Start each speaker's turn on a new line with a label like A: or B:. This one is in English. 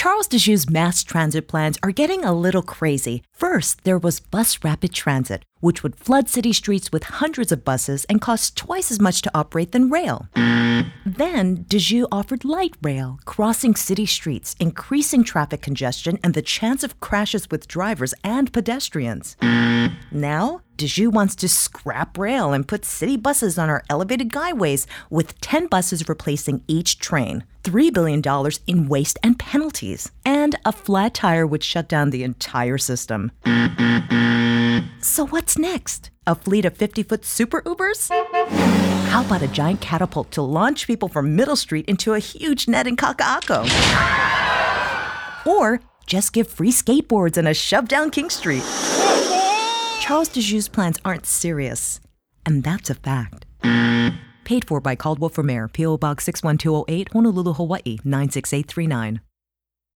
A: Charles Deschutes' mass transit plans are getting a little crazy. First, there was Bus Rapid Transit, which would flood city streets with hundreds of buses and cost twice as much to operate than rail. Then, Deschutes offered light rail, crossing city streets, increasing traffic congestion and the chance of crashes with drivers and pedestrians. Now, Deschutes wants to scrap rail and put city buses on our elevated guideways, with 10 buses replacing each train, $3 billion in waste and penalties, and a flat tire would shut down the entire system. So what's next? A fleet of 50-foot super Ubers? How about a giant catapult to launch people from Middle Street into a huge net in Kaka'ako? Or just give free skateboards and a shove down King Street. Charles Deschutes' plans aren't serious, and that's a fact. Paid for by Caldwell for Mayor, P.O. Box 61208, Honolulu, Hawaii 96839.